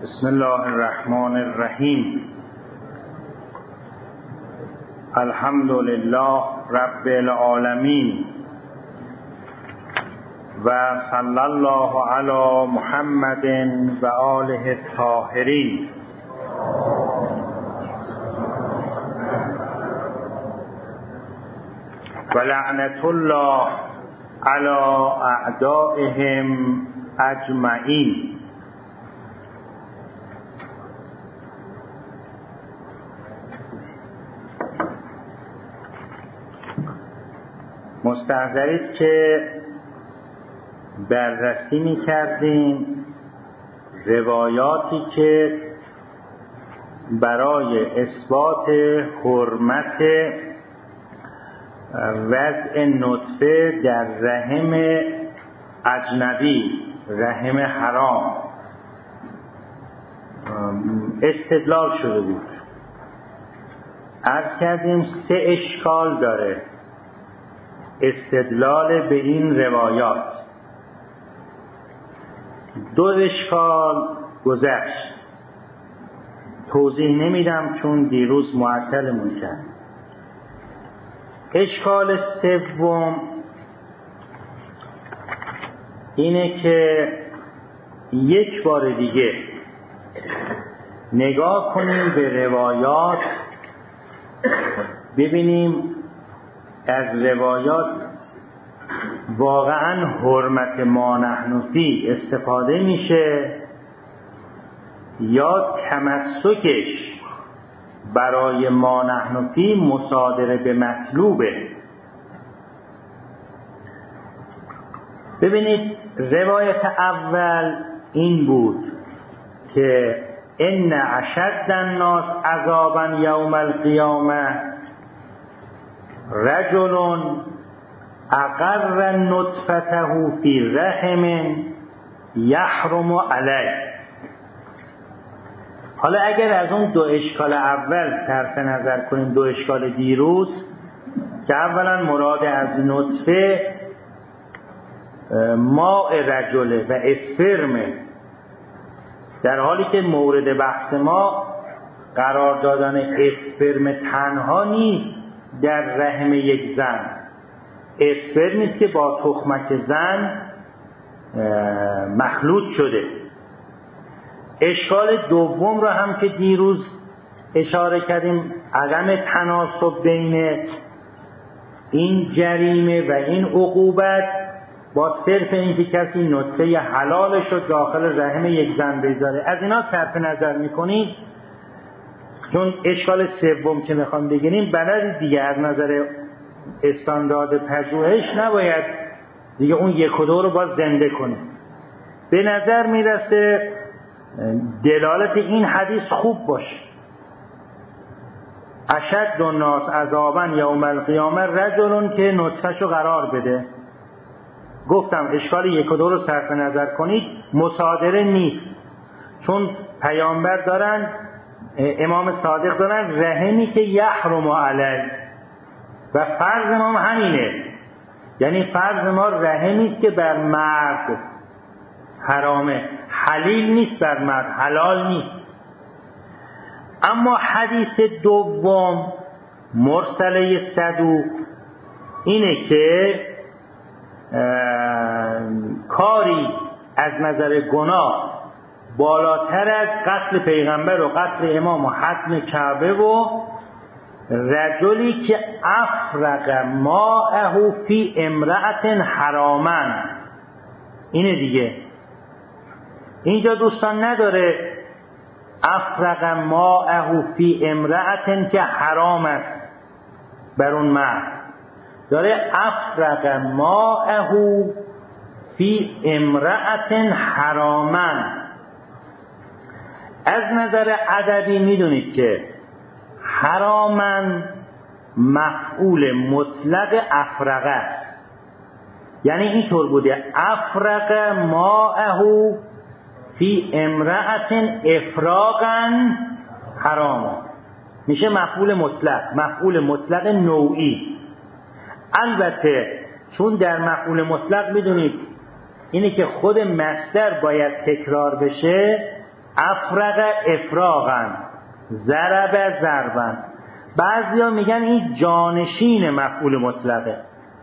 بسم الله الرحمن الرحیم. الحمد لله رب العالمین و صلی الله علی محمد و آله الطاهرین. و لعنت الله علی اعدائهم اجمعین. مستحضرید که بررسی می‌کردیم روایاتی که برای اثبات حرمت وضع نطفه در رحم اجنبی، رحم حرام استدلال شده بود. عرض کردیم 3 اشکال داره استدلال به این روایات. 2 اشکال گذشت، توضیح نمیدم چون دیروز معطلمون کرد. اشکال سوم اینه که یک بار دیگه نگاه کنیم به روایات، ببینیم از روایات واقعا حرمت ما نحن فی استفاده میشه یا تمسکش برای ما نحن فی مصادره به مطلوبه. ببینید روایت اول این بود که ان اشد الناس عذابا یوم القیامه رجل اقر نطفته فی رحم یحرم علیه. حالا اگر از اون 2 اشکال اول صرف نظر کنیم، 2 اشکال دیروز که اولا مراد از نطفه ماء رجله و اسپرمه، در حالی که مورد بحث ما قرار دادن اسپرم تنها نیست در رحم یک زن، اسپرمی است که با تخمک زن مخلوط شده. اشکال دوم را هم که دیروز اشاره کردیم، عدم تناسب بین این جریمه و این عقوبت با صرف اینکه کسی نطفه حلالش رو داخل رحم یک زن بذاره. از اینا صرف نظر میکنید چون اشکال سوم که میخوام بگیریم بلد دیگه از نظر استاندارد پژوهش نباید دیگه اون 1 و 2 رو باز زنده کنیم. به نظر میرسه دلالت این حدیث خوب باشه. اشد الناس عذابا یوم القیامه رجل که نطفه‌شو قرار بده. گفتم اشکال 1 و 2 رو صرف نظر کنید مصادره نیست، چون پیامبر دارن، امام صادق دارن رحمی که یحرم علیه و فرض ما همینه، یعنی فرض ما رحمی است که بر مرد حرامه، حلیل نیست بر مرد، حلال نیست. اما حدیث دوم مرسله صدوق اینه که کاری از نظر گناه بالاتر از قتل پیغمبر و قتل امام و حتم کعبه و رجلی که افرق ماءه فی امرأة حراما. اینه دیگه، اینجا دوستان نداره افرق ماءه فی امرأة که حرام است بر اون مرد، داره افرق ماءه فی امرأة حراما. از نظر ادبی میدونید که حراما مفعول مطلق افرقه است، یعنی اینطور بوده افرق ماءه فی امرأة افراقا حراما، میشه مفعول مطلق، مفعول مطلق نوعی. البته چون در مفعول مطلق میدونید اینه که خود مصدر باید تکرار بشه، افرق افراقا، ضرب ضربا. بعضیا میگن این جانشین مفعول مطلقه.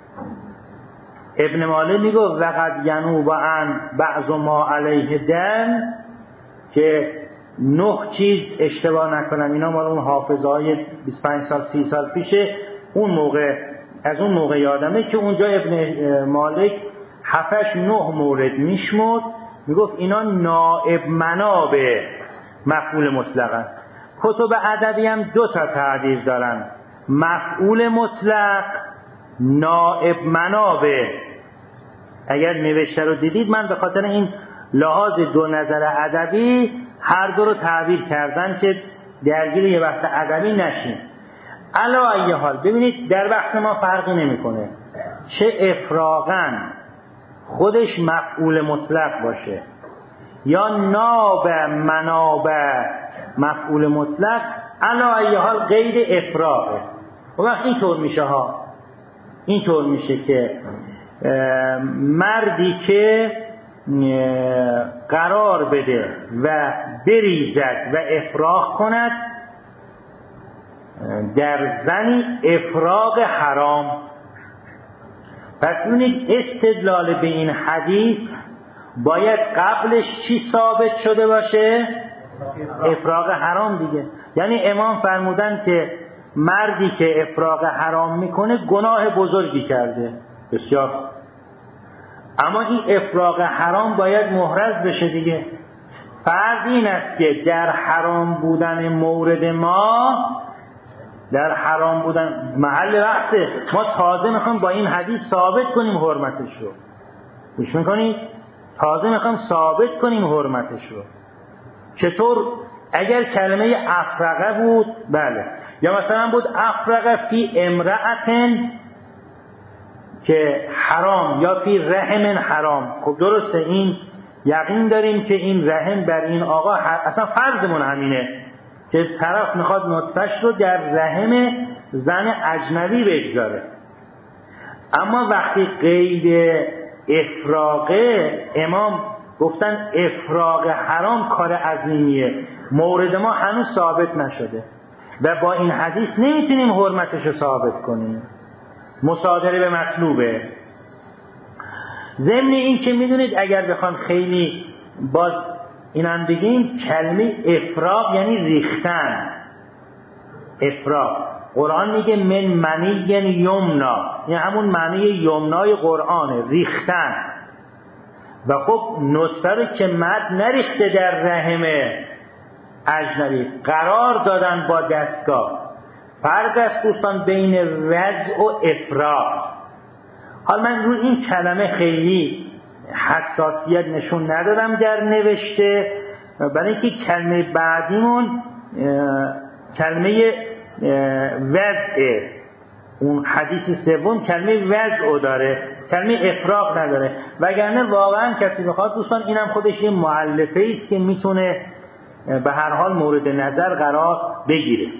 ابن مالک میگه وقد ینوب عن بعض ما علیه دم، که 9 چیز اشتباه نکنم اینا مال اون حافظهای 25 سال 30 سال پیشه، اون موقع از اون موقع یادمه که اونجا ابن مالک 7-9 مورد میشمرد، میگفت اینا نائب منابع مفعول مطلقن. کتب ادبی هم 2 تا تعبیر دارن، مفعول مطلق، نائب منابع. اگر نوشته رو دیدید، من به خاطر این لحاظ 2 نظر ادبی هر دو رو تعبیر کردن که درگیر یه بحث ادبی نشین. علی ای حال ببینید در بحث ما فرقی نمیکنه چه افراغاً خودش مفعول مطلق باشه یا ناب منابع مفعول مطلق، علی ای حال غیر افراغه. و وقت اینطور میشه ها، اینطور میشه که مردی که قرار بده و بریزد و افراغ کند در زنی افراغ حرام. پس ببینید استدلال به این حدیث باید قبلش چی ثابت شده باشه؟ افراغ حرام دیگه. یعنی امام فرمودن که مردی که افراغ حرام میکنه گناه بزرگی کرده. بسیار. اما این افراغ حرام باید محرز بشه دیگه. فرض این است که در حرام بودن مورد ما، در حرام بودن محل بحثه، ما تازه میخوام با این حدیث ثابت کنیم حرمتش رو. گوش میکنید؟ تازه میخوام ثابت کنیم حرمتش رو. چطور؟ اگر کلمه افرقه بود بله، یا مثلا بود افرقه فی امرأتن که حرام، یا فی رحم حرام. خب درسته، این یقین داریم که این رحم بر این آقا اصلا فرضمون همینه که طرف میخواد نطفش رو در رحم زن اجنبی بگذاره. اما وقتی قید افراقه، امام گفتن افراق حرام کار عظیمیه، مورد ما هنوز ثابت نشده و با این حدیث نمیتونیم حرمتش رو ثابت کنیم، مصادره به مطلوبه. ضمن این که میدونید اگر بخوام خیلی باز اینم بگیم، کلمه افراق یعنی ریختن. افراق قرآن میگه من منی یمنا، یعنی همون معنی یمنای قرآنه، ریختن. و خب نطفه رو که مد نریخته در رحم اجنبی، قرار دادن با دستگاه. فرق است دوستان بین وضع و افراق. حالا من روی این کلمه خیلی حساسیت نشون ندادم در نوشته، برای اینکه کلمه بعدیمون کلمه وضع، اون حدیث سوم کلمه وضع داره، کلمه افراق نداره. وگرنه واقعا کسی بخواد دوستان، اینم خودش یه مؤلفه است که میتونه به هر حال مورد نظر قرار بگیره.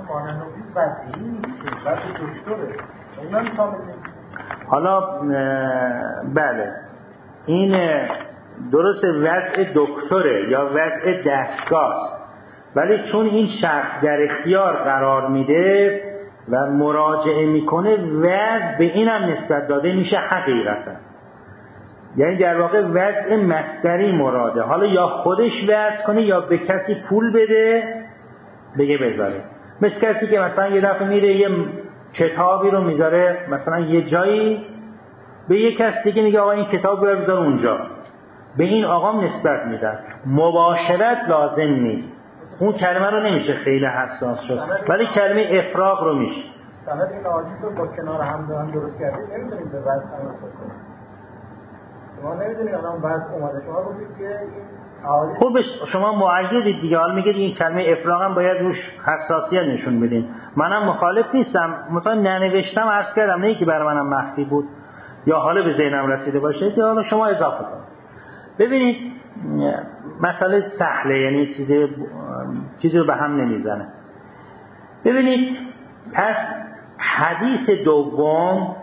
حالا بله، این درست وضع دکتره یا وضع دستگاه، ولی چون این شخص در اختیار قرار میده و مراجعه میکنه، وضع به اینم نسبت داده میشه حقیقتا. یعنی در واقع وضع مصدری مراده، حالا یا خودش وضع کنه یا به کسی پول بده بگه بذاره. مثل کسی که مثلا یه دفعه میره یه کتابی رو میذاره مثلا یه جایی، به یه کس دیگه میگه آقا این کتاب رو بذار اونجا، به این آقا نسبت میدن. مباشرت لازم نیست، اون کلمه رو نمیشه خیلی حساس شد، ولی کلمه افراق رو میشه. فقط این آجیز رو با کنار هم درست کردید، نمیتونیم به وضع تماس کنیم. شما نمیدونید الان وضع اومده، شما گفتید که این خوبش شما مؤیدید دیگه. حال میگید این کلمه افراق هم باید روش حساسیت نشون بدین. منم مخالف نیستم، مثلا ننوشتم عرض کردم، نه که برای منم مخفی بود یا حالا به ذهنم رسیده باشه که حالا شما اضافه کنید. ببینید مسئله سهله، یعنی چیزی رو به هم نمیزنه. ببینید پس حدیث دوم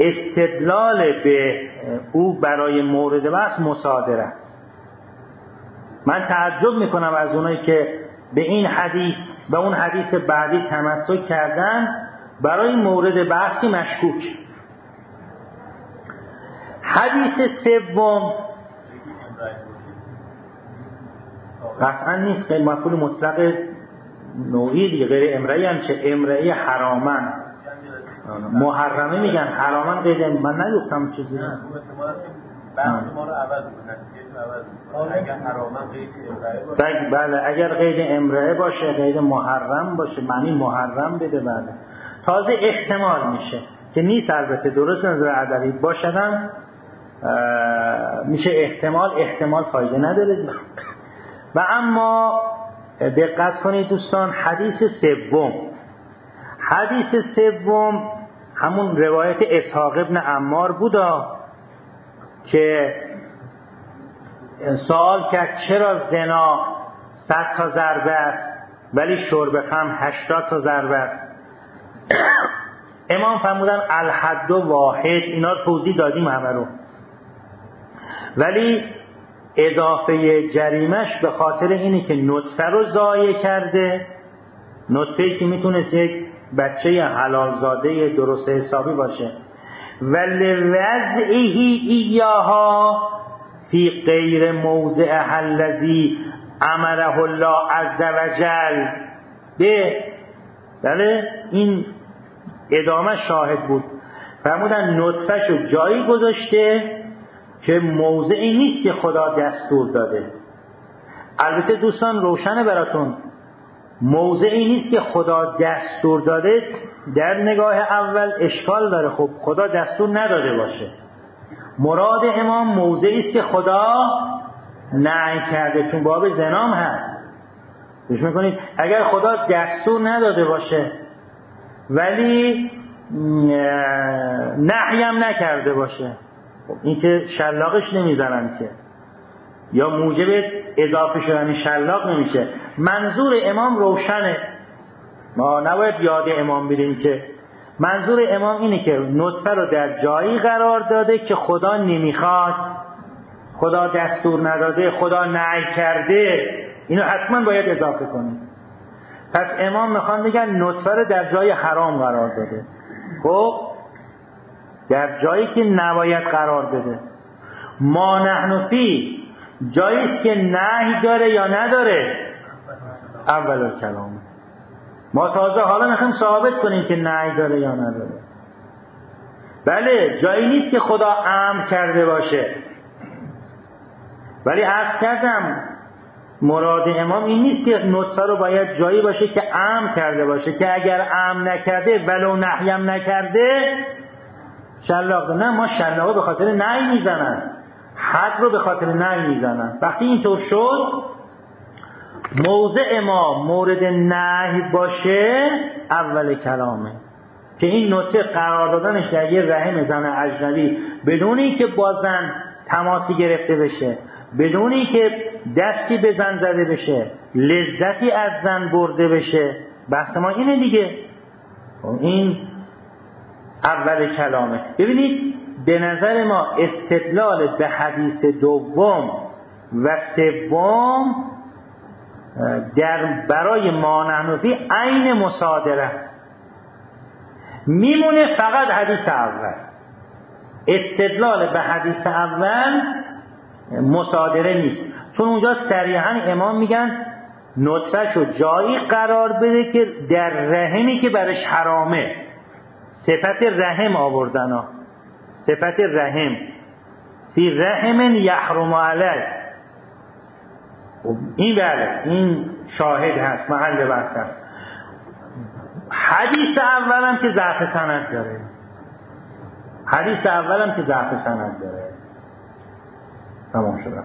استدلال به او برای مورد بحث مصادره است. من تعجب میکنم از اونایی که به این حدیث و اون حدیث بعدی تمسک کردن، برای مورد بحثی مشکوک. حدیث سوم قطعا نیست، غیر مفعول مطلق نوعی دیگه، غیر امرئی هم چه امرئی حرامن محرمه میگن، حرامن غیر من نگفتم چیزی نه. بحث ما رو عوض کنه، اگر حرامن غیر امرئی باشه، بله اگر غیر امرئی باشه، غیر محرم باشه، معنی محرم بده. بله تازه احتمال میشه که نیست، البته درست نظر ادبی باشدم میشه احتمال فایده نداره. و اما دقت کنید دوستان، حدیث سوم همون روایت اسحاق ابن عمار بودا که سوال کرد چرا زنا 100 تا ضربه است ولی شرب خمر 80 تا ضربه است. امام فرمودن الحد واحد، اینا رو توضیح دادیم همه رو، ولی اضافه جریمش به خاطر اینه که نطفه رو ضایع کرده، نطفه‌ای که میتونست یک بچه حلال زاده درست حسابی باشه، ولوضعه ایاها فی غیر موضعها الذی امره الله عز وجل. بله این ادامه شاهد بود، فرمودن نطفه شو جایی گذاشته که موضعی نیست که خدا دستور داده. البته دوستان روشنه براتون، موضعی نیست که خدا دستور داده در نگاه اول اشکال داره. خب خدا دستور نداده باشه، مراد امام موضعی است که خدا نهی کرده، چون باب زنام هست. گوش میکنید، اگر خدا دستور نداده باشه ولی نهی هم نکرده باشه، این که شلاقش نمیزنن که، یا موجب اضافه شدن شلاق نمیشه. منظور امام روشنه، ما نباید یاد امام بریم که منظور امام اینه که نطفه رو در جایی قرار داده که خدا نمیخواد، خدا دستور نداده، خدا نهی کرده، اینو حتما باید اضافه کنیم. پس امام میخوان بگن نطفه رو در جای حرام قرار داده، خب در جایی که نباید قرار بده. ما نحن فی جاییست که نهی داره یا نداره؟ اول کلام. ما تازه حالا میخوایم ثابت کنیم که نهی داره یا نداره. بله جایی نیست که خدا امر کرده باشه، ولی عرض کردم مراد امام این نیست که نطفه رو باید جایی باشه که امر کرده باشه، که اگر امر نکرده ولو نهی هم نکرده شلاق. نه، ما شلاق به خاطر نهی میزنن، حد رو به خاطر نهی میزنن. وقتی اینطور شد موضع ما مورد نهی باشه اول کلامه، که این نطفه قرار دادنش در یه رحم زن اجنبی بدون اینکه با زن تماسی گرفته بشه، بدون اینکه دستی به زن زده بشه، لذتی از زن برده بشه، بحث ما اینه دیگه. این اول کلامه. ببینید به نظر ما استدلال به حدیث دوم و سوم در برای مانعنفی عین مصادره است، میمونه فقط حدیث اول. استدلال به حدیث اول مصادره نیست، چون اونجا صریحا امام میگن نطفه شو جایی قرار بده که در رحمی که برش حرامه. صفت رحم آوردن ها، صفت رحم، فی رحم یحرم علیه. این بله این شاهد هست، محل بحث هست. حدیث اولم که ضعف سند داره، حدیث اولم که ضعف سند داره. تمام شد.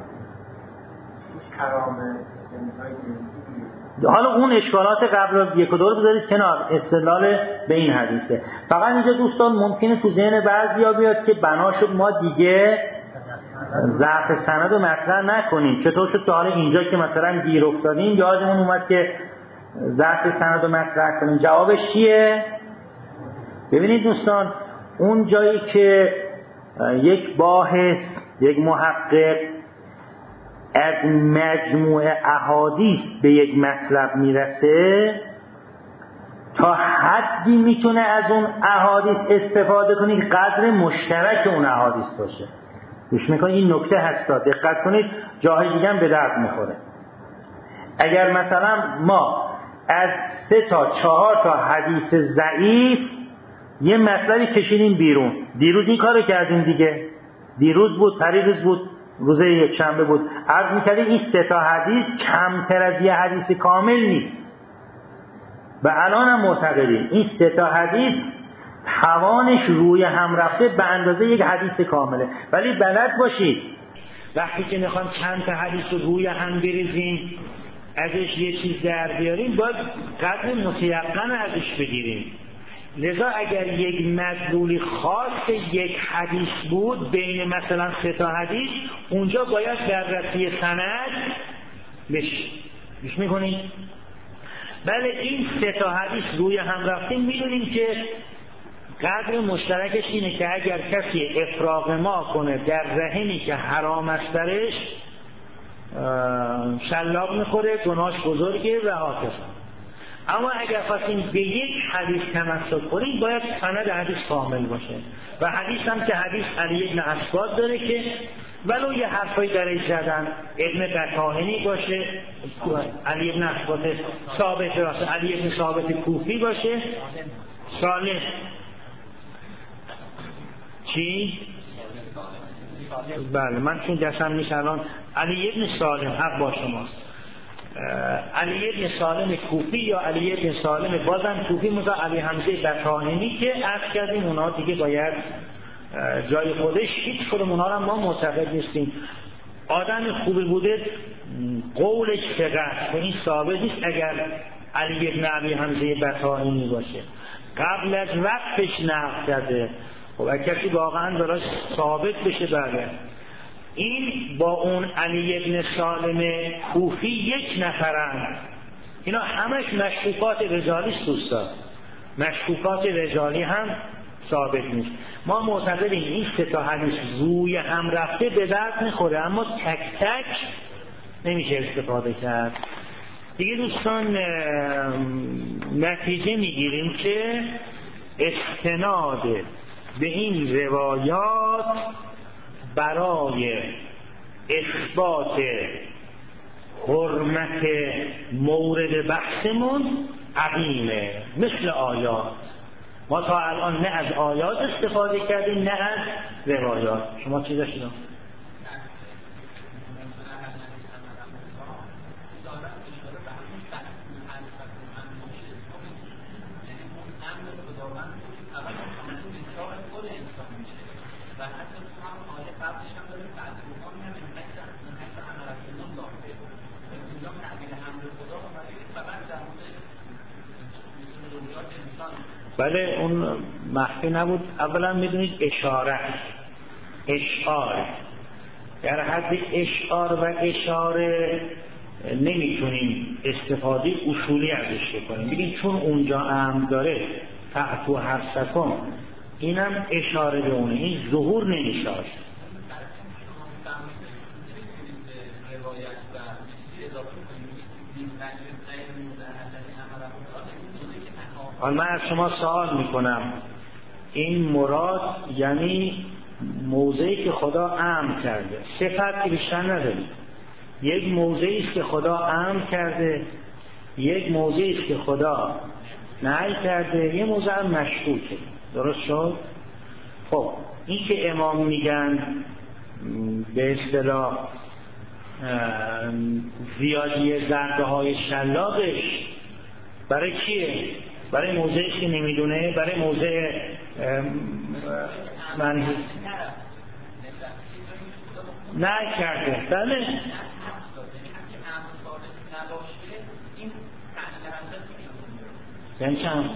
حالا اون اشکالات قبل یک و دو رو بذارید کنار، استدلال به این حدیثه. فقط اینجا دوستان ممکنه تو ذهن بعضیا بیاد که بنا شد ما دیگه ضعف سند رو مطرح نکنیم. چطور شد که حالا اینجا که مثلا گیر افتادیم یادمون اومد که ضعف سند رو مطرح کنیم؟ جوابش چیه؟ ببینید دوستان، اون جایی که یک باحث، یک محقق از مجموع احادیث به یک مطلب میرسه تا حدی میتونه از اون احادیث استفاده کنی که قدر مشترک اون احادیث باشه. گوش میکنید این نکته هستا، دقت کنید جاهای دیگه هم به درد میخوره. اگر مثلا ما از 3 تا 4 تا حدیث ضعیف یه مطلبی کشیدیم بیرون، دیروز این کارو کردیم دیگه، دیروز بود، پریروز بود، روز یک شنبه بود، عرض میکردیم این 3 تا حدیث کمتر از یه حدیث کامل نیست و الان هم معتقدیم این 3 تا حدیث توانش روی هم رفته به اندازه یک حدیث کامله. ولی بلد باشید وقتی که میخوام چند تا حدیث رو روی هم بریزیم ازش یه چیز در بیاریم باید قدر متیقن ازش بگیریم. لذا اگر یک مدلولی خاص یک حدیث بود بین مثلا 3 تا حدیث، اونجا باید بررسی سند بشه. گوش میکنید؟ بله این 3 تا حدیث روی هم رفتیم، میدونیم که قدر مشترکش اینه که اگر کسی افراغ ما کنه در رحمی که حرام است درش شلاق میخوره، گناهش بزرگه و هاکذا. اما اگر خواستیم به یک حدیث تمسک کنیم باید سند حدیث کامل باشه و حدیث هم که حدیث علی ابن اسباد داره که ولو یه حرفایی درش زدن ابن بطاهنی باشه، علی ابن اسباد ثابت باشه، علی ابن ثابت کوفی باشه، سالم چی؟ بله من چون دستم نیست الان، علی ابن سالم، حق با شماست، علی ابن سالم کوفی یا علی ابن سالم بازم کوفی مثلا علی حمزه بطاهنی که عرض کردیم اونا دیگه باید جای خودش، هیچ کدوم اونا رو ما معتقد نیستیم. آدم خوبی بوده قولش ثقه، این ثابت نیست اگر علی ابن علی حمزه بطاهنی باشه قبل از وقتش نقل کرده، خب کسی واقعا داره ثابت بشه بله. این با اون علی ابن سالم کوفی یک نفرن، اینا همش مشکوکات رجالی است دوستان، مشکوکات رجالی هم ثابت نیست. ما معتقدیم این 3 تا حدیث روی هم رفته به درد میخوره اما تک تک نمیشه استفاده کرد دیگه. دوستان نتیجه میگیریم که استناد به این روایات برای اثبات حرمت مورد بحثمون عظیمه، مثل آیات. ما تا الان نه از آیات استفاده کردیم نه از روایات. شما چی داشتید؟ بله اون مخفی نبود. اولا میدونید اشاره، اشعار در حد اشعار و اشاره نمیتونیم استفاده اصولی ازش کنیم، بگیم چون اونجا امر داره فأتوا حرثکم، اینم اشاره به اونه، این ظهور نمیشاش. حالا من از شما سوال میکنم، این مراد یعنی موضعی که خدا امر کرده، صفتی بیشتر ندارید. یک موضعی است که خدا امر کرده، یک موضعی است که خدا نهی کرده، یه موضع مشکوکه. درست شد؟ خب این که امام میگن به اصطلاح زیادی ضربه های شلاقش برای کیه؟ برای موضعی که نمیدونه، برای موضع منهی نه کرده. بله یعنی چند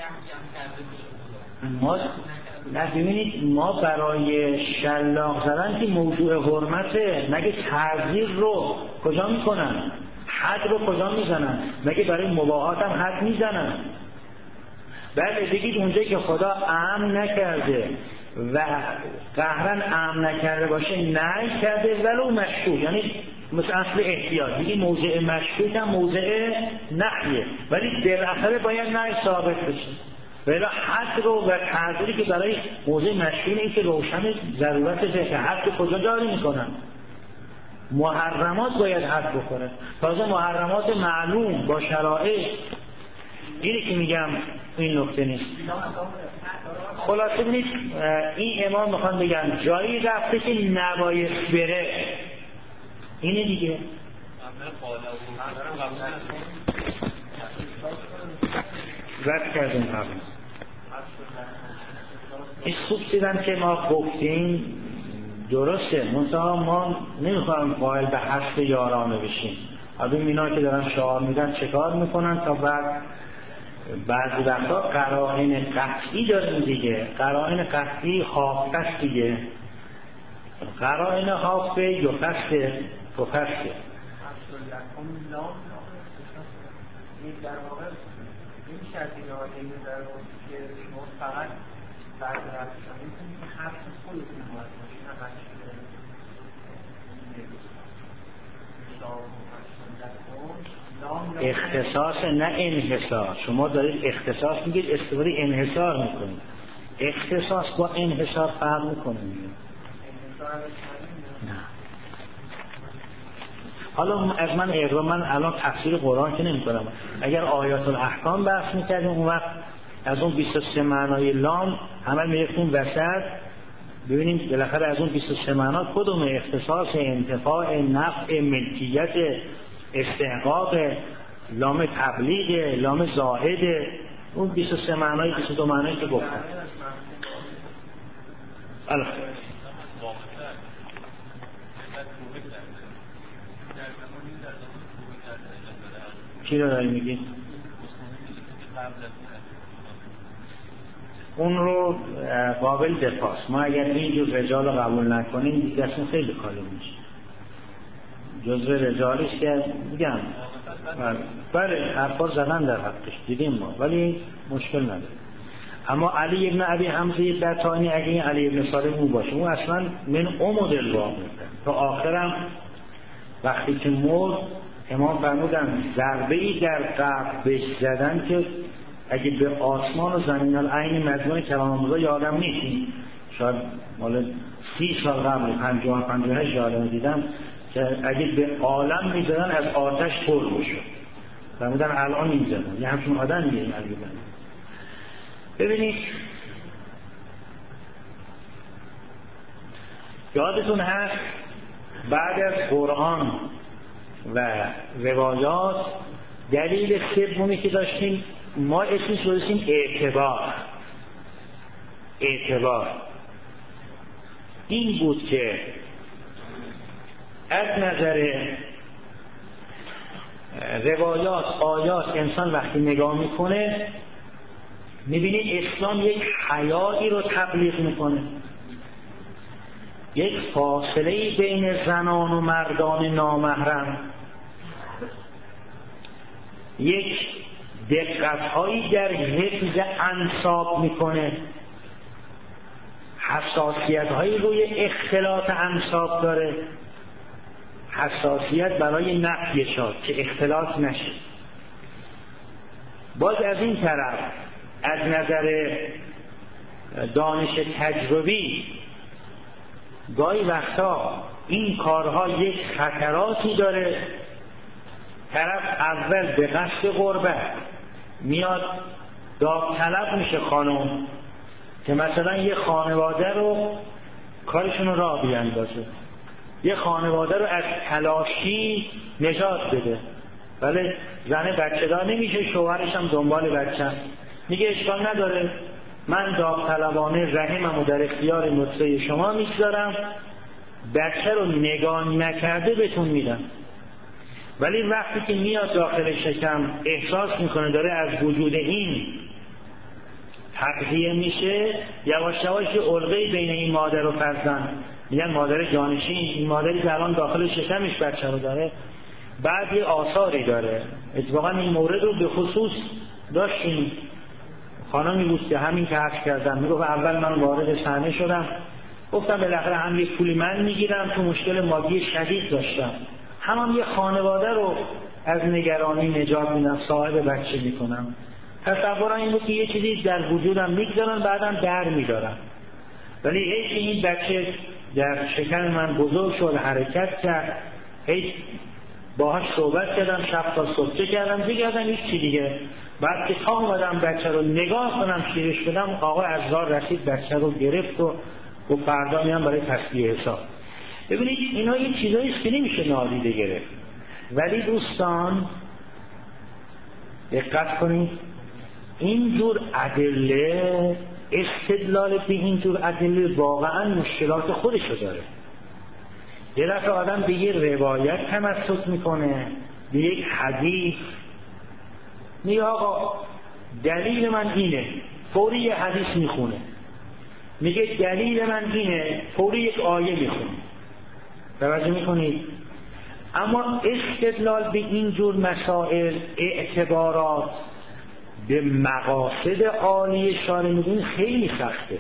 ما نه ببینید، ما برای شلاق زدن که موضوع حرمته، مگه تعزیر رو کجا میکنن؟ حد رو کجا میزنن؟ مگه برای مباحات هم حد میزنن؟ بله بگید اونجایی که خدا امر نکرده و قهرن امر نکرده باشه نهی کرده ولو مشکوک، یعنی مثل اصل احتیاط. دیگه موضع مشکوک هم موضع نحیه، ولی بالاخره باید نحی ثابت بشه. ولی حد رو و تعذیری که برای موضع مشکوک این که روشن ضرورت که حد کجا جاری میکنن؟ محرمات باید حد بکنه. تازه محرمات معلوم با شرایط. اینی که میگم این نکته نیست. خلاصه نیست این امام میخوان بگن جایی رفته که نباید بره. اینه دیگه. رد کردیم قبل. این خوب چیزن که ما گفتیم درسته، منتها ما نمیخوایم قائل به حسب یارانه بشیم. از این اینا که دارن شعار میدن چه کار میکنن تا بعد بعضی وقتا قرائن قطعی داریم دیگه. قرائن قطعی حافظ دیگه. قرائن حافظ یا فسته تو فسته در واقع این شرطی نهادهی در واقع که شما فقط بعد رفتشان میتونید که حرف خودتون باید باشید نه بچه اختصاص نه انحصار. شما دارید اختصاص میگید، استفاده انحصار میکنید. اختصاص با انحصار فرق میکنه. نه حالا از من اقرار، من الان تفسیر قرآن که نمی کنم. اگر آیات الاحکام بحث میکردیم اون وقت از اون 23 معنای لام همه میرفتیم وسط ببینیم بالاخره از اون 23 معنا کدوم اختصاص، انتفاع، نفع، ملکیت، استحقاق، لام تبلیغ، لام زائد، اون 23 معنای 22 معنایی که گفتم. الان چی رو داری میگی؟ اون رو قابل دفاعست. ما اگر اینجور رجال رو قبول نکنیم دیگه اصلا خیلی خالی میشه. جزء رجالیست که میگم بله حرفا زدن در حقش دیدیم ما، ولی مشکل نداره. اما علی ابن ابی حمزه در تانی اگه این علی ابن سالم اون باشه اون اصلا من عمد الواقع تا آخرم وقتی که مرد امام فرمودن ضربه‌ای در قبر بهش زدن که اگه به آسمان و زمین العین مجموع کلام الله یادم نیست، شاید مال 30 سال قبل 58 یادم دیدم که اگه به عالم میزدن از آتش پر میشد. فرمودن الان میزدن یه همچون آدم میگه این علی بن. ببینید یادتون هست بعد از قرآن و روایات دلیل سومی که داشتیم ما اسمش رو داشتیم اعتبار. این بود که از نظر روایات آیات انسان وقتی نگاه میکنه میبینید اسلام یک حیایی رو تبلیغ میکنه، یک فاصله بین زنان و مردان نامحرم، یک دقت‌هایی در حفظ انساب میکنه، حساسیت‌هایی روی اختلاط انساب داره، حساسیت برای نفیشات که اختلاط نشه. باز از این طرف از نظر دانش تجربی گاهی وقتا این کارها یک خطراتی داره. طرف اول به قصد قربت میاد داوطلب میشه خانم که مثلا یه خانواده رو کارشون رو راه بیاندازه، یه خانواده رو از تلاشی نجات بده. ولی زن بچه دار نمیشه، شوهرش هم دنبال بچه میگه اشکال نداره من داوطلبانه رحمم و در اختیار نطفه شما میگذارم، بچه رو نگاه نکرده بهتون میدم. ولی وقتی که میاد داخل شکم احساس میکنه داره از وجود این تغذیه میشه، یواش یواش علقه‌ای بین این مادر و فرزند، میگن مادر جانشین، این مادری که الان داخل شکمش بچه رو داره بعد یه آثاری داره. اتفاقا این مورد رو به خصوص داشتیم. خانمی بود که همین که حرف کردم میگفت اول من وارد صحنه شدم گفتم بالاخره هم یک پولی من میگیرم تو مشکل مادی شدید داشتم، هم یه خانواده رو از نگرانی نجات میدم، صاحب بچه میکنم. تصورم این بود که یه چیزی در وجودم میگذارن بعدم در میدارن، ولی هیچ این بچه در شکم من بزرگ شد، حرکت کرد، هیچ باهاش صحبت کردم، شب تا صبح کردم دیگه هیچ چی دیگه. بعد که تا اومدم بچه رو نگاه کنم، شیرش بدم، آقا از راه رسید بچه رو گرفت و فردا میام برای تصفیه حساب. ببینید اینا یه چیزایی است که نمیشه نادیده گرفت. ولی دوستان دقت کنید، اینجور ادله، استدلال به اینجور ادله واقعا مشکلات خودشو داره. یه دفعه آدم به یه روایت تمسک میکنه، به یک حدیث، میگه آقا دلیل من اینه، فوری یه حدیث میخونه، میگه دلیل من اینه، فوری یک آیه میخونه. توجه میکنید؟ اما استدلال به اینجور مسائل، اعتبارات به مقاصد عالی شارع میدونید خیلی سخته.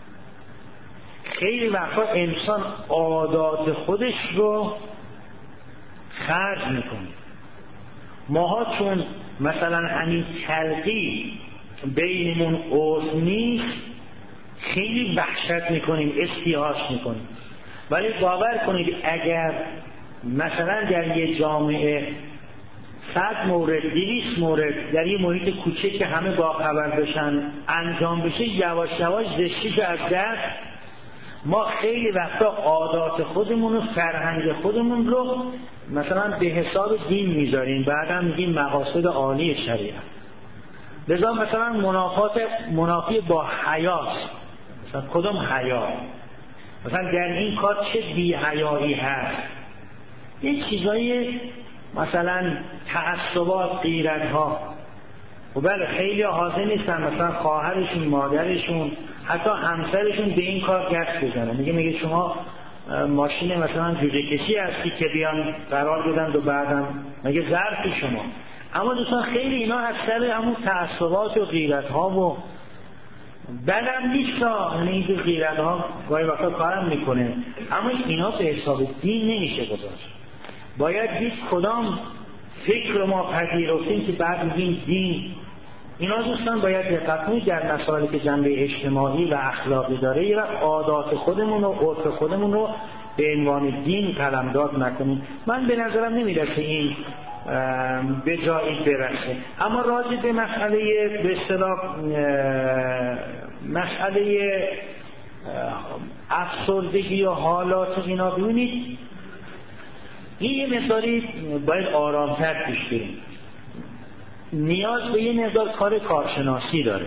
خیلی وقتا انسان عادات خودش رو خرج میکنه. ماها چون مثلا همین تلقی بینمون عرض نیست، خیلی وحشت میکنیم، استیحاش میکنیم. ولی باور کنید اگر مثلا در یه جامعه 100 مورد 200 مورد در یه محیط کوچک که همه باخبر بشن انجام بشه، یواش یواش زشتیش از دست، ما خیلی وقتا عادات خودمون و فرهنگ خودمون رو مثلا به حساب دین میذاریم، بعدا میگیم مقاصد عالی شریعت. لذا مثلا منافی با حیاست. مثلا کدوم حیا؟ مثلا در این کار چه بی حیایی هست؟ این چیزایی مثلا تعصبات، غیرت‌ها. و بله خیلی حاضر نیستن مثلا خواهرشون، مادرشون، حتی همسرشون به این کار دست بزنه. میگه شما ماشین مثلا جوجه کشی هستی که بیان قرار بدن و بعدم مگه ظرفی شما. اما دوستان خیلی اینا از سر همون تعصبات و غیرت‌ها و بعدم نیست، یعنی این غیرت‌ها گاهی وقتا کارم میکنه، اما اینا به حساب دین نمیشه گذاشت. باید دید کدام فکر ما پذیرفتیم که بعد میگیم دین. اینا دوستان باید دقت کنید در مسائلی که جنبه اجتماعی و اخلاقی داره، یا عادات خودمون و عرف خودمون رو به عنوان دین قلمداد نکنیم. من به نظرم نمیرسه این به جایی برسه. اما راجع به مسئله به اصطلاح مسئله افسردگی و حالات اینا ببینید، این یه مقداری باید آرامتر پیش بریم. نیاز به یه مقدار کارشناسی داره.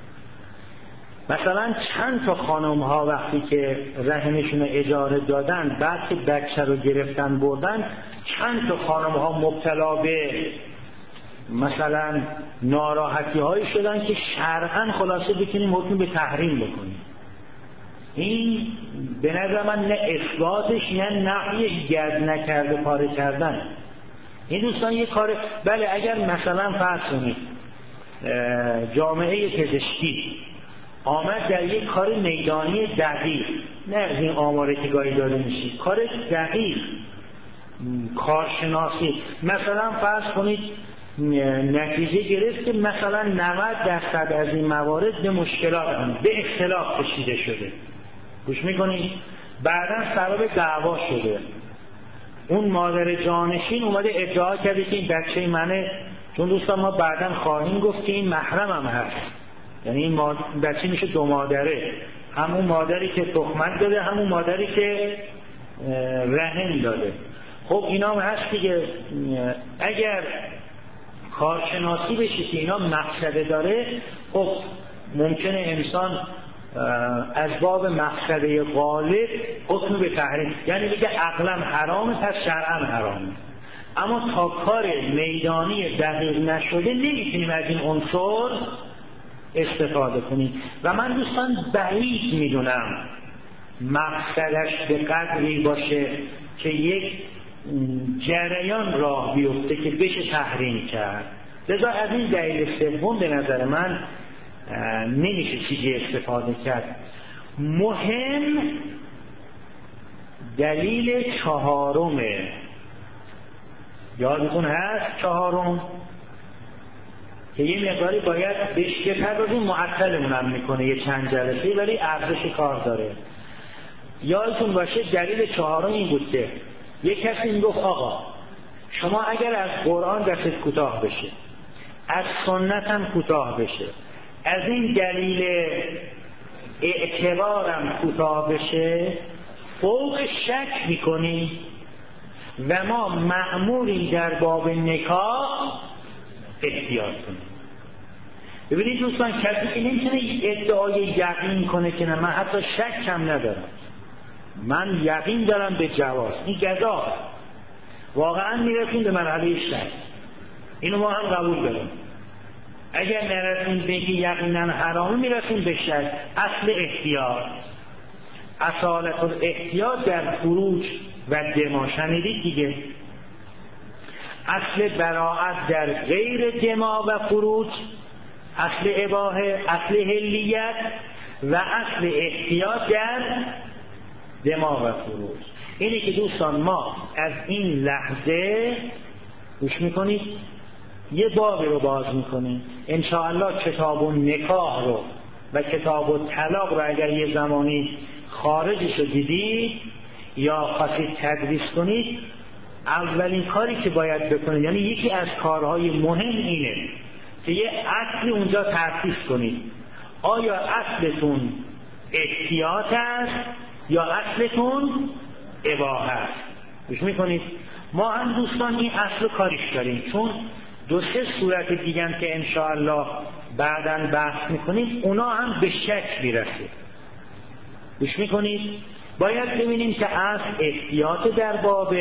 مثلا چند تا خانم ها وقتی که رحمشون اجاره دادن، بعد که بچه رو گرفتن بردن، چند تا خانم ها مبتلا به مثلا ناراحتی هایی شدن که شرعاً خلاصه بکنیم حکم به تحریم بکنیم. این به نظر من نه اثباتش نه نفیش گرد نکرده پاره کردن. این دوستان یه کار، بله اگر مثلا فرض کنید جامعه پزشکی آمد در یک کار میدانی دقیق، نه از این آماره که گاهی داده میشه، کار دقیق، کارشناسی، مثلا فرض کنید نتیجه گرفت که مثلا 90% از این موارد به مشکلات، به اختلاف کشیده شده، گوش میکنید، بعدا سبب دعوا شده، اون مادر جانشین اومده ادعا کرده که این بچه منه. چون دوستان ما بعدا خواهیم گفت که این محرمم هست، یعنی این بچه میشه دو مادره، همون مادری که تخمت داده، همون مادری که رحم داده. خب اینا هم هست دیگه. اگر کارشناسی بشه که اینا مقصد داره، خب ممکنه انسان از باب مقصده غالب حکم به تحریم، یعنی بگه عقلا حرامه پس شرعا حرامه. اما تا کار میدانی دقیق نشده نمیتونیم از این عنصر استفاده کنیم. و من دوستان بعید میدونم مقصدش به قدری باشه که یک جریان راه بیفته که بشه تحریم کرد. لذا از این دلیل سوم به نظر من نمیشه چیزی استفاده کرد. مهم دلیل چهارمه یادتون هست چهارم که یه مقداری باید بهش بپردازیم، معطلمون هم میکنه یه چند جلسه ولی ارزش کار داره. یادتون باشه دلیل چهارم این بود که یک کسی میگفت آقا شما اگر از قرآن دستت کوتاه بشه، از سنت هم کوتاه بشه، از این دلیل اعتبارم کوتاه بشه، فوق شک میکنی و ما مأموریم در باب نکاح احتیاط کنیم. ببینید دوستان، کسی که نمیتونه ادعای یقین کنه که نه من حتی شک هم ندارم، من یقین دارم به جواز، این گزاف واقعا میرسیم به مرحله شک، اینو ما هم قبول داریم. اگر نرسیم به یقینا حرامه میرسیم به شک. اصل احتیاط، اصالت الاحتیاط در فروج و دما شنیدید دیگه. اصل براءت در غیر دما و فروج، اصل اباحه، اصل حلیت و اصل احتیاط در دما و فروج. اینه که دوستان ما از این لحظه گوش میکنید یه بابی رو باز میکنیم انشاءالله. کتاب النکاح رو و کتاب الطلاق رو اگر یه زمانی خارجش رو دیدید یا خواستید تدریس کنید، اولین کاری که باید بکنید، یعنی یکی از کارهای مهم اینه که یه اصلی اونجا تأسیس کنید. آیا اصلتون احتیاط است یا اصلتون اباحه است؟ گوش میکنید؟ ما هم دوستان این اصل کاریش داریم، چون دو سه صورت دیگه که انشاءالله بعداً بحث میکنید اونا هم به شک میرسه. گوش میکنید؟ باید ببینیم که اصل احتیاط در باب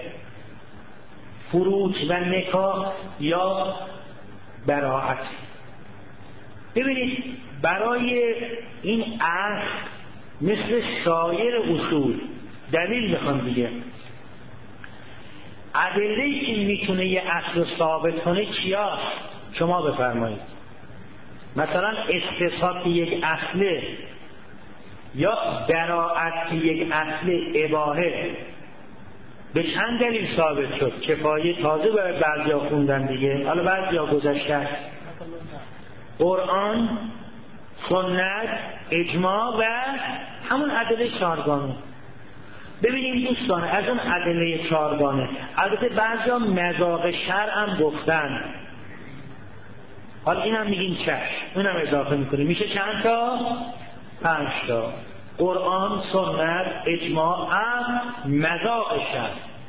فروج و نکاح یا براءت. ببینید برای این اصل مثل سایر اصول دلیل میخوام دیگه. ادله‌ای که میتونه یه اصل ثابت کنه چیاست؟ شما بفرمایید. مثلا استصحاب یک اصله یا براءت یک اصل اباحه به چند دلیل ثابت شد؟ کفایه تازه برای بعضیا خوندن دیگه، حالا بعضیا گذشته. قرآن، سنت، اجماع و همون ادله چهارگانه. ببینید دوستان از اون ادله چهارگانه البته بعضیا مذاق شرع هم گفتن، حالا اینم میگین چشم، اونم اضافه میکنیم، میشه چند تا؟ 5 تا. قرآن، سنت، اجماع، مذاق شرع.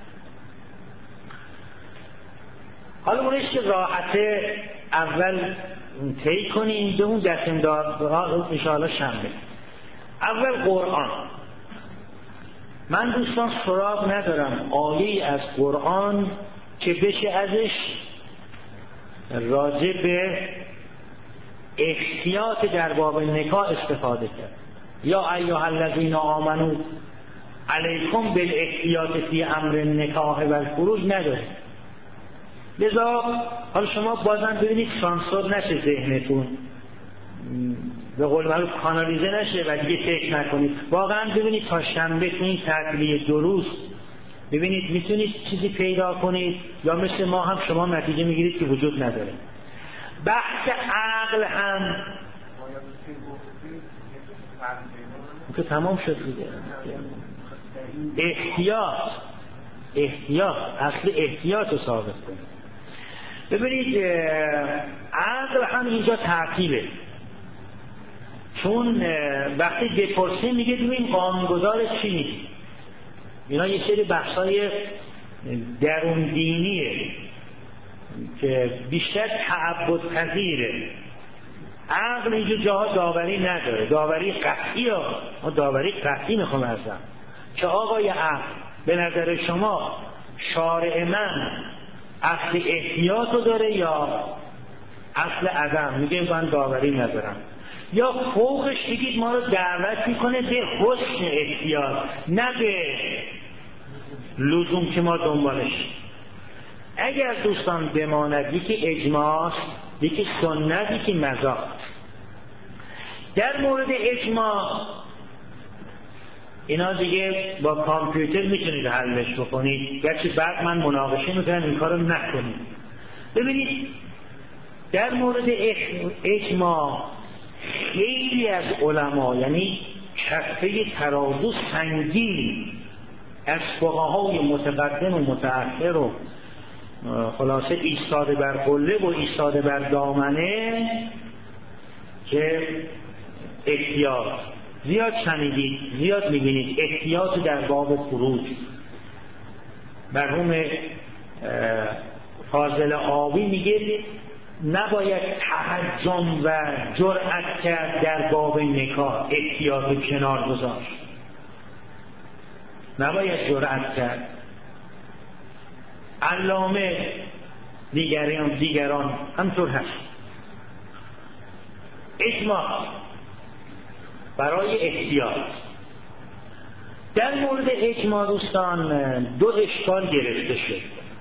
حالا اونش که راحته اول طی کنیم به اون دستندارها انشاءالله شنبه. اول قرآن. من دوستان سراغ ندارم آیه از قرآن که بشه ازش راجع به احتیاط در باب نکاح استفاده کرد. یا ایها الذین آمنوا علیکم بالاحتیاط فی امر النکاح و الفروج نداره. لذا حالا شما بازم ببینید سانسور نشه ذهنتون، به قول معروف کانالیزه نشه و دیگه فکر نکنید. واقعا ببینید تا شنبه تو این تعطیلی 2 روز ببینید میتونید چیزی پیدا کنید یا مثل ما هم شما نتیجه میگیرید که وجود نداره. بحث عقل هم که تمام شد دیگه. احتیاط اصل احتیاط رو ثابت کنید. ببینید عقل هم اینجا تعطیله، چون وقتی بپرسیم میگه ببین قانونگذار چی میگه. اینا یه سری بحثای درون دینیه که بیشتر تعبد پذیره. عقل اینجا جاها داوری نداره، داوری قطعی ها. ما داوری قطعی میخوام ازم که آقای عقل به نظر شما شارع من اصل احتیاط رو داره یا اصل عدم؟ میگه من داوری ندارم. یا فوقش بگید ما رو دعوت میکنه به حسن احتیاط، نه به لزوم که ما دنبالش. اگر دوستان بماند یکی اجماع، یکی سنت، یکی مذاق. در مورد اجماع اینا دیگه با کامپیوتر میتونید حلش بکنید، گرچه بعد من مناقشه میکنم این کارو نکنید. ببینید در مورد اجماع خیلی از علما، یعنی کفه ترازو سنگین از فقهای متقدم و متأخر و خلاصه ایستاده بر قله و ایستاده بر دامنه که احتیاط، زیاد شنیدید، زیاد میبینید احتیاط در باب خروج. مرحوم فاضل آبی میگه نباید تهجم و جرأت کرد در باب نکاح، احتیاط کنار گذاشت، نباید جرأت کرد. علامه دیگران همطور هست. اجماع برای احتیاط. در مورد اجماع دوستان دو اشکال گرفته شد.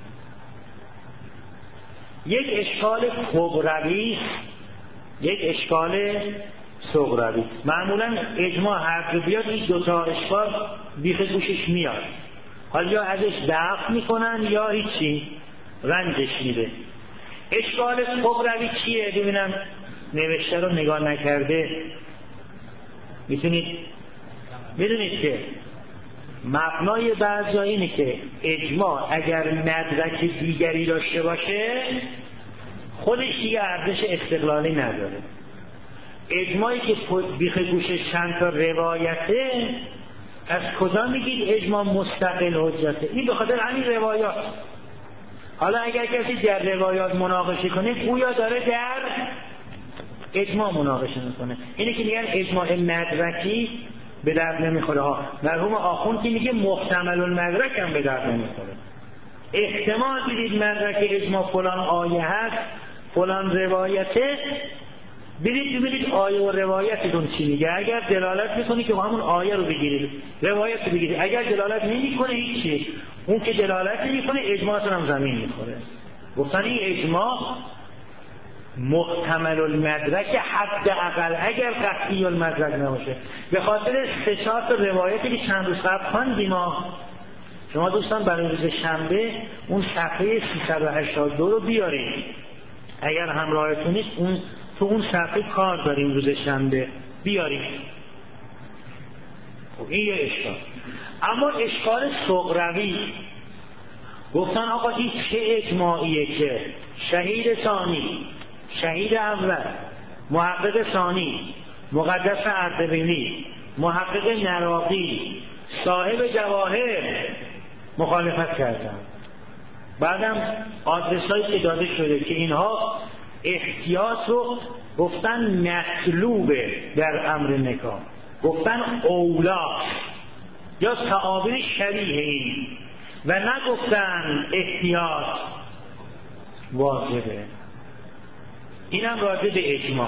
یک اشکال کبروی، یک اشکال صغروی. معمولا اجماع هر دو بیاد این دوتا اشکال بیخ گوشش میاد، حالا یا ازش دفع میکنن یا هیچی رنجش میده. اشکال کبروی چیه؟ ببینم نوشته رو نگاه نکرده میدونید که مبنای بعضا اینه که اجماع اگر مدرک دیگری داشته باشه خودش دیگه ارزش استقلالی نداره. اجماعی که بیخ گوشش چند تا روایته، از کجا میگید اجماع مستقل حجته؟ این به خاطر همین روایات. حالا اگر کسی در روایات مناقشه کنه گویا داره در اجماع مناقشه میکنه. اینه که میگن اجماع مدرکی به درد نمیخوره ها. مرحوم آخوند که میگه محتمل المدرک هم به درد نمیخوره. احتمال بدید مدرک اجماع فلان آیه هست، فلان روایته، ببینید آیه و روایتتون چی میگه. اگر دلالت میکنه که همون آیه رو بگیرید، روایت رو بگیرید. اگر دلالت نمیکنه هیچی. اون که دلالت نمیکنه اجماعتون هم زمین میخوره. گفتن این اجماع محتمل المدرک حداقل اگر قطعی المدرک نباشه. به خاطر 3-4 روایتی که چند روز قبل خواندیم، شما دوستان برای روز شنبه اون صفحه 382 رو بیارید. اگر همراهتون نیست تو اون صفحه کار داریم روز شنبه، بیارید. این یه اشکال. اما اشکال صغروی، گفتن آقا این چه اجماعیه که شهید ثانی، شهید اول، محقق ثانی، مقدس اردبیلی، محقق نراقی، صاحب جواهر مخالفت کردن. بعدم آدرسایی که داده شده که اینها احتیاط رو گفتن مطلوبه در امر نکاح، گفتن اولا یا تعابیر شریح این، و نگفتن احتیاط واجبه. اینم راجع به اجماع.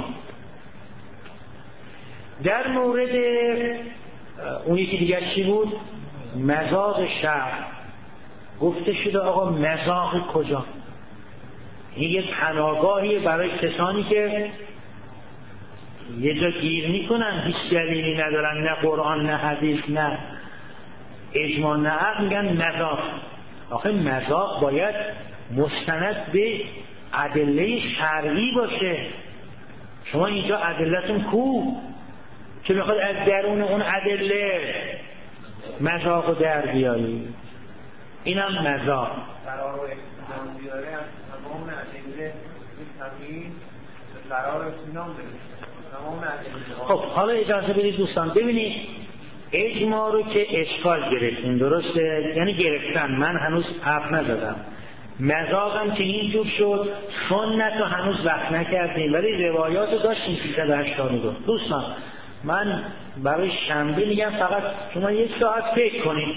در مورد اون یکی دیگر چی بود؟ مذاق شرع. گفته شده آقا مذاق کجا؟ این یه پناهگاهی برای کسانی که یه جا گیر میکنن، هیچ دلیلی ندارن، نه قرآن نه حدیث نه اجماع نه عقل، میگن مذاق. آخه مذاق باید مستند به ادله شرعی باشه. شما اینجا ادلتون کو که میخواد از درون اون ادله مذاق رو در بیاری؟ اینم مذاق. قرار رو احتمال بیاره از تمام ادله تقیید قرار اسلام بده. خب حالا اجازه بدید دوستان ببینید اجماع رو که اشکال گرفتیم، درسته؟ یعنی گرفتن، من هنوز حرف نزدم. مذاقم که اینجور شد، سنت رو هنوز وقت نکردیم ولی روایات رو داشتیم 382. دوستان من برای شنبه میگم فقط شما 1 ساعت فکر کنید.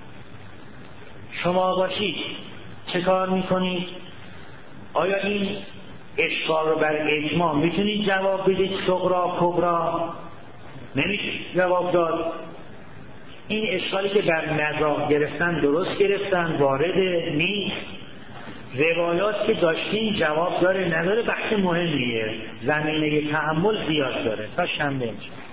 شما باشید چه کار میکنید؟ آیا این اشکال رو بر اجماع میتونید جواب بدید؟ صغرا کبرا نمیشه جواب داد. این اشکالی که بر مذاق گرفتن درست گرفتن، وارد نیست. روایات که داشتین جواب داره نداره بحث مهمیه، زمینه تأمل زیاد داره. تا شنبه